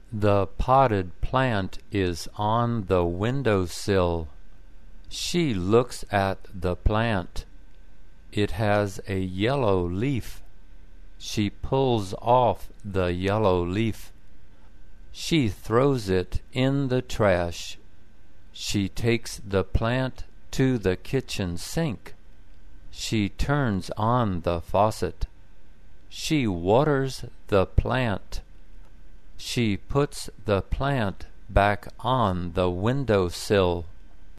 The potted plant is on the windowsill. She looks at the plant. It has a yellow leaf. She pulls off the yellow leaf. She throws it in the trash. She takes the plant to the kitchen sink. She turns on the faucet. She waters the plant. She puts the plant back on the windowsill.